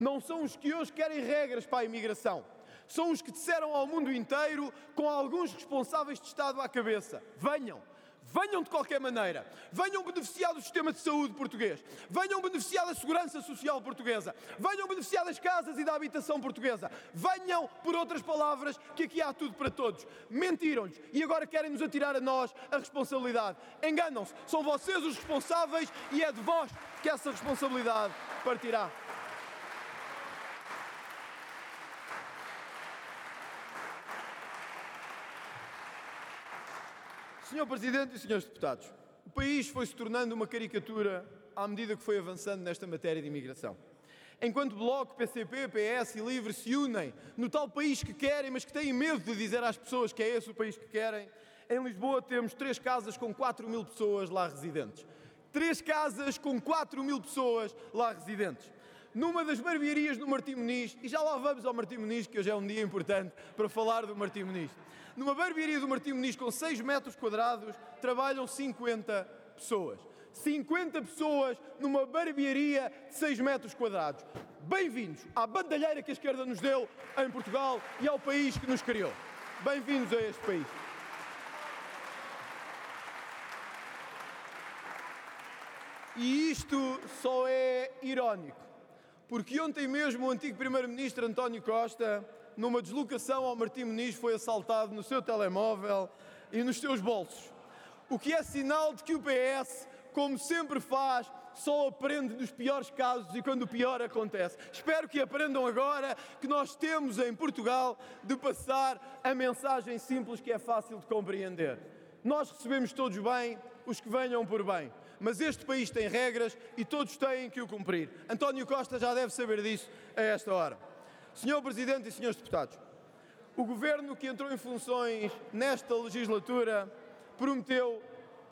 não são os que hoje querem regras para a imigração. São os que disseram ao mundo inteiro, com alguns responsáveis de Estado à cabeça: venham de qualquer maneira, venham beneficiar do sistema de saúde português, venham beneficiar da segurança social portuguesa, venham beneficiar das casas e da habitação portuguesa, venham, por outras palavras, que aqui há tudo para todos. Mentiram-nos e agora querem-nos atirar a nós a responsabilidade. Enganam-se, são vocês os responsáveis e é de vós que essa responsabilidade partirá. Senhor Presidente e senhores deputados, o país foi-se tornando uma caricatura à medida que foi avançando nesta matéria de imigração. Enquanto Bloco, PCP, PS e Livre se unem no tal país que querem, mas que têm medo de dizer às pessoas que é esse o país que querem, em Lisboa temos 3 casas com 4.000 pessoas lá residentes. 3 casas com 4.000 pessoas lá residentes. Numa das barbearias no Martim Moniz, e já lá vamos ao Martim Moniz, que hoje é um dia importante para falar do Martim Moniz. Numa barbearia do Martim Moniz com 6 metros quadrados, trabalham 50 pessoas. 50 pessoas numa barbearia de 6 metros quadrados. Bem-vindos à bandalheira que a esquerda nos deu em Portugal e ao país que nos criou. Bem-vindos a este país. E isto só é irónico. Porque ontem mesmo o antigo Primeiro-Ministro António Costa, numa deslocação ao Martim Moniz, foi assaltado no seu telemóvel e nos seus bolsos. O que é sinal de que o PS, como sempre faz, só aprende dos piores casos e quando o pior acontece. Espero que aprendam agora que nós temos em Portugal de passar a mensagem simples que é fácil de compreender. Nós recebemos todos bem os que venham por bem, mas este país tem regras e todos têm que o cumprir. António Costa já deve saber disso a esta hora. Senhor Presidente e senhores deputados, o Governo que entrou em funções nesta legislatura prometeu,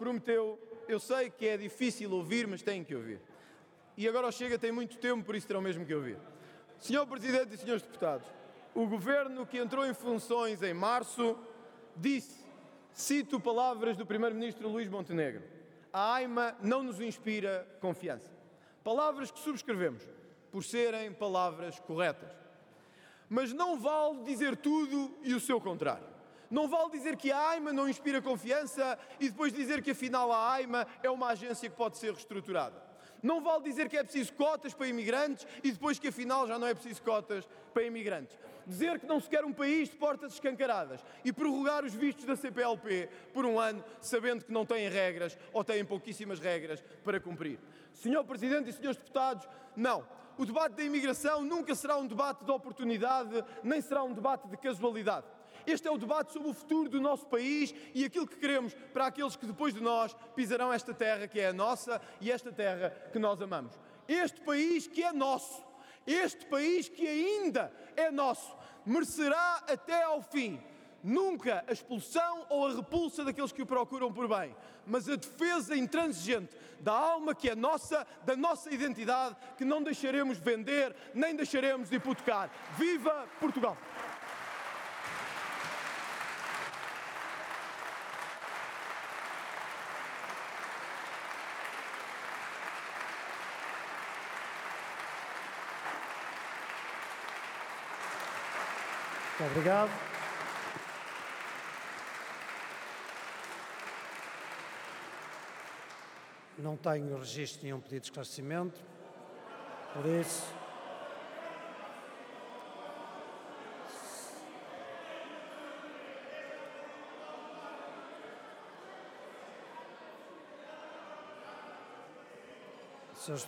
eu sei que é difícil ouvir, mas têm que ouvir. E agora o Chega tem muito tempo, por isso terão mesmo que ouvir. Senhor Presidente e senhores deputados, o Governo que entrou em funções em março disse, cito palavras do Primeiro-Ministro Luís Montenegro: a AIMA não nos inspira confiança. Palavras que subscrevemos, por serem palavras corretas. Mas não vale dizer tudo e o seu contrário. Não vale dizer que a AIMA não inspira confiança e depois dizer que afinal a AIMA é uma agência que pode ser reestruturada. Não vale dizer que é preciso cotas para imigrantes e depois que afinal já não é preciso cotas para imigrantes. Dizer que não se quer um país de portas escancaradas e prorrogar os vistos da CPLP por 1 ano, sabendo que não têm regras ou têm pouquíssimas regras para cumprir. Senhor Presidente e senhores deputados, não. O debate da imigração nunca será um debate de oportunidade, nem será um debate de casualidade. Este é o debate sobre o futuro do nosso país e aquilo que queremos para aqueles que depois de nós pisarão esta terra que é a nossa e esta terra que nós amamos. Este país que é nosso, este país que ainda é nosso, merecerá até ao fim nunca a expulsão ou a repulsa daqueles que o procuram por bem, mas a defesa intransigente da alma que é nossa, da nossa identidade, que não deixaremos vender, nem deixaremos de hipotecar. Viva Portugal! Muito obrigado. Não tenho registro de nenhum pedido de esclarecimento, por isso... Senhores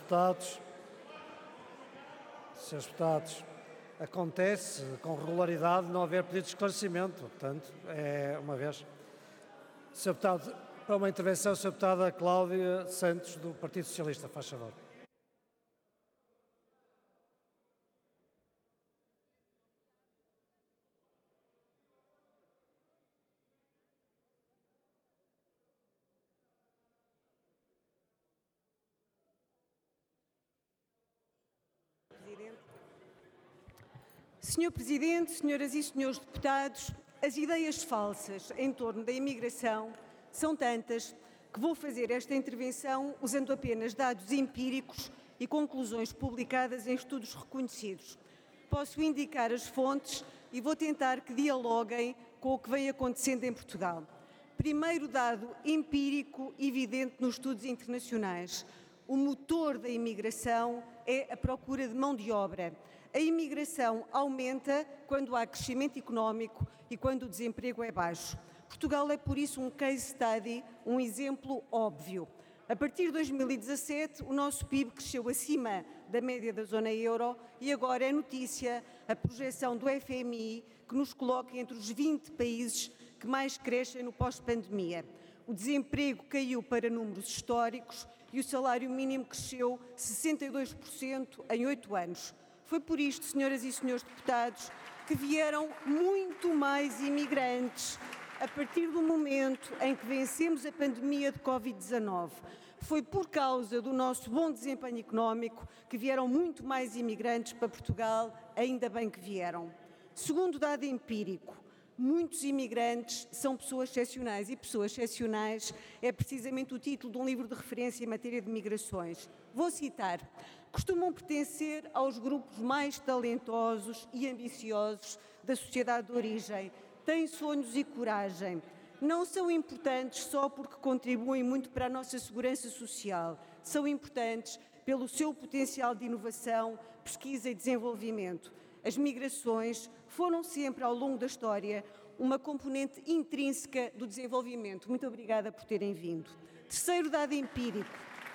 deputados, acontece com regularidade não haver pedido de esclarecimento, portanto, é uma vez. Senhor deputado, para uma intervenção, Sra. Deputada Cláudia Santos, do Partido Socialista, faz favor. Senhor Presidente, senhoras e senhores deputados, as ideias falsas em torno da imigração são tantas que vou fazer esta intervenção usando apenas dados empíricos e conclusões publicadas em estudos reconhecidos. Posso indicar as fontes e vou tentar que dialoguem com o que vem acontecendo em Portugal. Primeiro dado empírico evidente nos estudos internacionais. O motor da imigração é a procura de mão de obra. A imigração aumenta quando há crescimento económico e quando o desemprego é baixo. Portugal é, por isso, um case study, um exemplo óbvio. A partir de 2017, o nosso PIB cresceu acima da média da zona euro e agora é notícia a projeção do FMI que nos coloca entre os 20 países que mais crescem no pós-pandemia. O desemprego caiu para números históricos e o salário mínimo cresceu 62% em 8 anos. Foi por isto, senhoras e senhores deputados, que vieram muito mais imigrantes a partir do momento em que vencemos a pandemia de Covid-19. Foi por causa do nosso bom desempenho económico que vieram muito mais imigrantes para Portugal, ainda bem que vieram. Segundo dado empírico, muitos imigrantes são pessoas excepcionais e pessoas excepcionais é precisamente o título de um livro de referência em matéria de migrações. Vou citar: costumam pertencer aos grupos mais talentosos e ambiciosos da sociedade de origem, têm sonhos e coragem. Não são importantes só porque contribuem muito para a nossa segurança social, são importantes pelo seu potencial de inovação, pesquisa e desenvolvimento. As migrações foram sempre, ao longo da história, uma componente intrínseca do desenvolvimento. Muito obrigada por terem vindo. Terceiro dado empírico.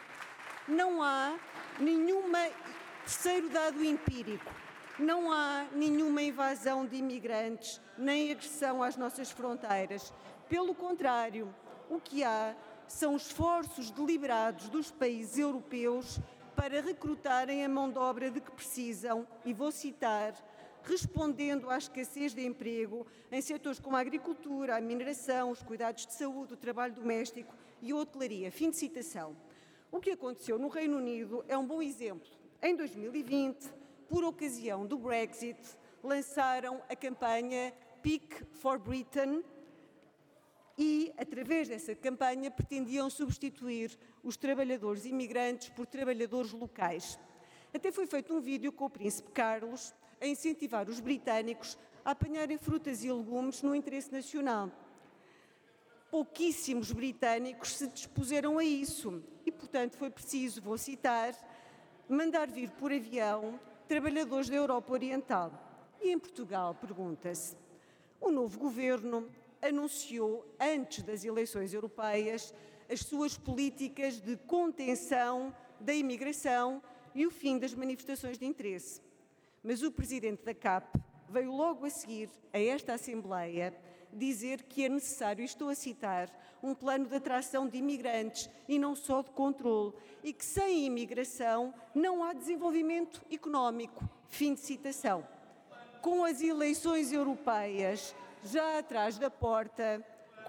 Terceiro dado empírico. Não há nenhuma invasão de imigrantes, nem agressão às nossas fronteiras. Pelo contrário, o que há são esforços deliberados dos países europeus para recrutarem a mão de obra de que precisam, e vou citar, respondendo à escassez de emprego em setores como a agricultura, a mineração, os cuidados de saúde, o trabalho doméstico e a hotelaria. Fim de citação. O que aconteceu no Reino Unido é um bom exemplo. Em 2020, por ocasião do Brexit, lançaram a campanha Pick for Britain e, através dessa campanha, pretendiam substituir os trabalhadores imigrantes por trabalhadores locais. Até foi feito um vídeo com o Príncipe Carlos a incentivar os britânicos a apanharem frutas e legumes no interesse nacional. Pouquíssimos britânicos se dispuseram a isso e, portanto, foi preciso, vou citar, mandar vir por avião trabalhadores da Europa Oriental. E em Portugal, pergunta-se, o novo governo anunciou, antes das eleições europeias, as suas políticas de contenção da imigração e o fim das manifestações de interesse. Mas o presidente da CAP veio logo a seguir a esta Assembleia dizer que é necessário, estou a citar, um plano de atração de imigrantes e não só de controle, e que sem imigração não há desenvolvimento económico. Fim de citação. Com as eleições europeias já atrás da porta,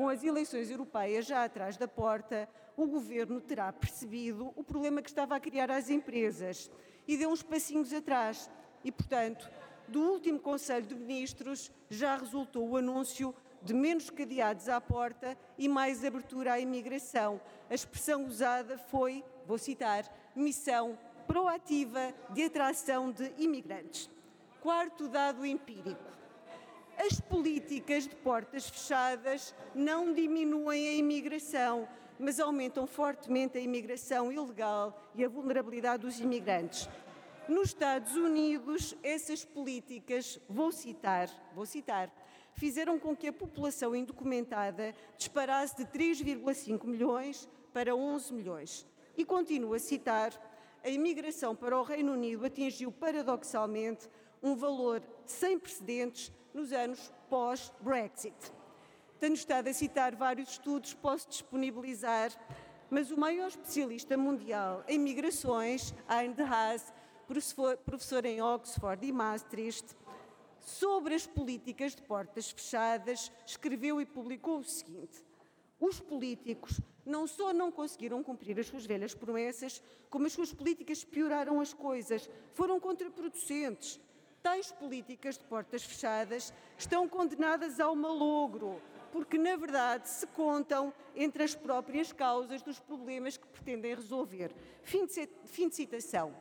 o Governo terá percebido o problema que estava a criar às empresas e deu uns passinhos atrás. E, portanto, do último Conselho de Ministros já resultou o anúncio de menos cadeados à porta e mais abertura à imigração. A expressão usada foi, vou citar, missão proativa de atração de imigrantes. Quarto dado empírico. As políticas de portas fechadas não diminuem a imigração, mas aumentam fortemente a imigração ilegal e a vulnerabilidade dos imigrantes. Nos Estados Unidos, essas políticas, vou citar, fizeram com que a população indocumentada disparasse de 3,5 milhões para 11 milhões. E continuo a citar, a imigração para o Reino Unido atingiu paradoxalmente um valor sem precedentes nos anos pós-Brexit. Tenho estado a citar vários estudos, posso disponibilizar, mas o maior especialista mundial em migrações, Hein de Haas, professor em Oxford e Maastricht, sobre as políticas de portas fechadas, escreveu e publicou o seguinte: os políticos não só não conseguiram cumprir as suas velhas promessas, como as suas políticas pioraram as coisas, foram contraproducentes. Tais políticas de portas fechadas estão condenadas ao malogro, porque, na verdade, se contam entre as próprias causas dos problemas que pretendem resolver. Fim de citação.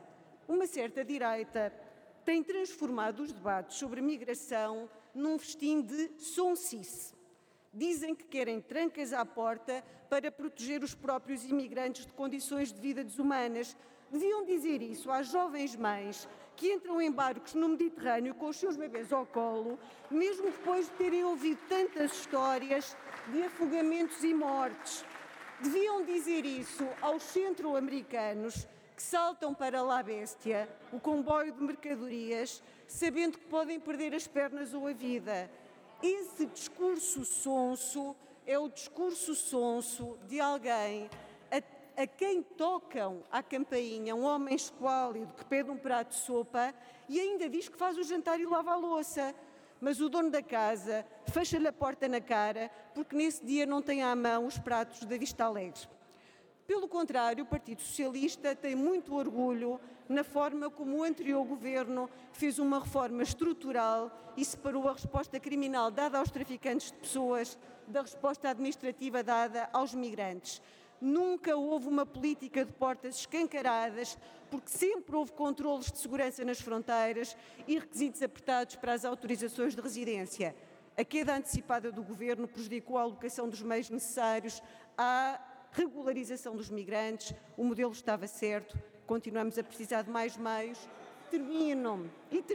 uma certa direita tem transformado os debates sobre migração num festim de sonsice. Dizem que querem trancas à porta para proteger os próprios imigrantes de condições de vida desumanas. Deviam dizer isso às jovens mães que entram em barcos no Mediterrâneo com os seus bebês ao colo, mesmo depois de terem ouvido tantas histórias de afogamentos e mortes. Deviam dizer isso aos centro-americanos que saltam para La Bestia, o comboio de mercadorias, sabendo que podem perder as pernas ou a vida. Esse discurso sonso é o discurso sonso de alguém a quem tocam à campainha um homem esquálido que pede um prato de sopa e ainda diz que faz o jantar e lava a louça. Mas o dono da casa fecha-lhe a porta na cara porque nesse dia não tem à mão os pratos da Vista Alegre. Pelo contrário, o Partido Socialista tem muito orgulho na forma como o anterior governo fez uma reforma estrutural e separou a resposta criminal dada aos traficantes de pessoas da resposta administrativa dada aos migrantes. Nunca houve uma política de portas escancaradas, porque sempre houve controlos de segurança nas fronteiras e requisitos apertados para as autorizações de residência. A queda antecipada do governo prejudicou a alocação dos meios necessários à regularização dos migrantes. O modelo estava certo, continuamos a precisar de mais meios. Termino.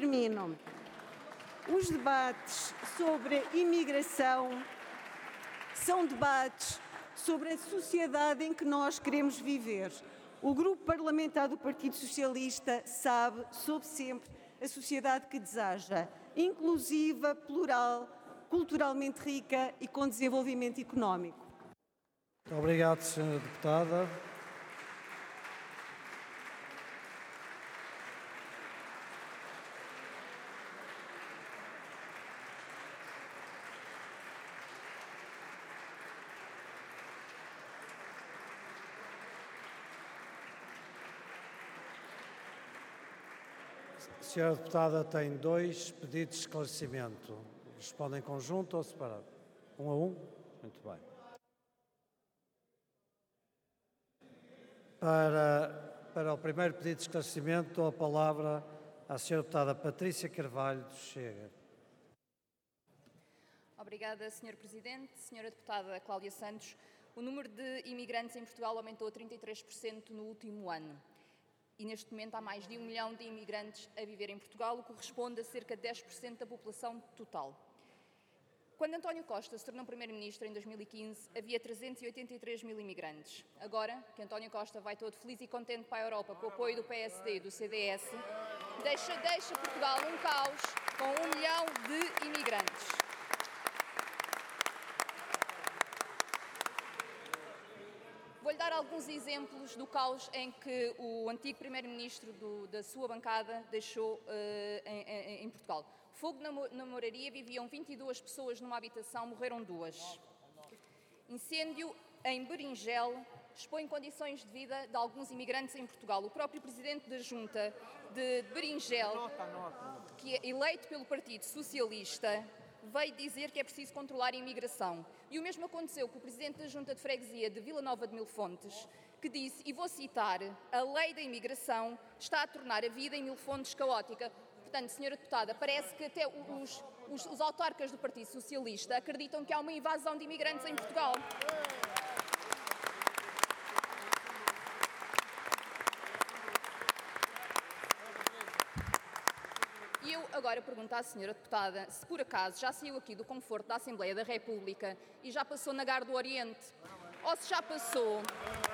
Os debates sobre imigração são debates sobre a sociedade em que nós queremos viver. O grupo parlamentar do Partido Socialista soube sempre a sociedade que deseja, inclusiva, plural, culturalmente rica e com desenvolvimento económico. Muito obrigado, Sra. Deputada. A senhora deputada tem 2 pedidos de esclarecimento. Responde em conjunto ou separado? Um a um? Muito bem. Para o primeiro pedido de esclarecimento, dou a palavra à senhora deputada Patrícia Carvalho do Chega. Obrigada, Sr. Presidente. Senhora deputada Cláudia Santos, o número de imigrantes em Portugal aumentou a 33% no último ano. E neste momento há mais de 1 milhão de imigrantes a viver em Portugal, o que corresponde a cerca de 10% da população total. Quando António Costa se tornou Primeiro-Ministro em 2015, havia 383 mil imigrantes. Agora, que António Costa vai todo feliz e contente para a Europa com o apoio do PSD e do CDS, deixa Portugal um caos com 1 milhão de imigrantes. Vou-lhe dar alguns exemplos do caos em que o antigo Primeiro-Ministro da sua bancada deixou em Portugal. Fogo na Moraria, viviam 22 pessoas numa habitação, morreram 2. Incêndio em Berinjel expõe condições de vida de alguns imigrantes em Portugal. O próprio Presidente da Junta de Berinjel, que é eleito pelo Partido Socialista, veio dizer que é preciso controlar a imigração. E o mesmo aconteceu com o Presidente da Junta de Freguesia de Vila Nova de Mil Fontes, que disse, e vou citar, a lei da imigração está a tornar a vida em Mil Fontes caótica. Portanto, Sra. Deputada, parece que até os autarcas do Partido Socialista acreditam que há uma invasão de imigrantes em Portugal. E eu agora pergunto à Sra. Deputada se por acaso já saiu aqui do conforto da Assembleia da República e já passou na Gar do Oriente, ou se já passou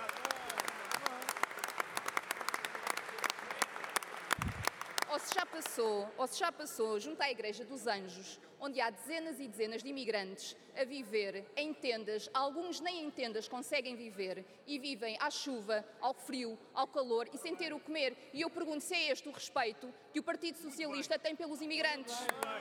junto à Igreja dos Anjos, onde há dezenas e dezenas de imigrantes a viver em tendas, alguns nem em tendas conseguem viver e vivem à chuva, ao frio, ao calor e sem ter o que comer. E eu pergunto se é este o respeito que o Partido Socialista tem pelos imigrantes.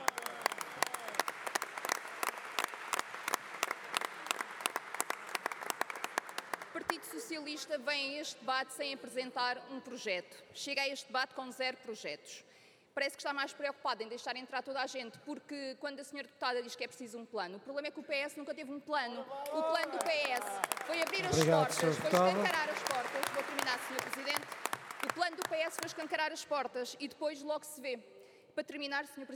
O Partido Socialista vem a este debate sem apresentar um projeto. Chega a este debate com 0 projetos. Parece que está mais preocupado em deixar entrar toda a gente, porque quando a Sra. Deputada diz que é preciso um plano, o problema é que o PS nunca teve um plano. O plano do PS foi abrir as portas, foi escancarar as portas. Vou terminar, Sr. Presidente. O plano do PS foi escancarar as portas e depois logo se vê. Para terminar, Sr. Presidente,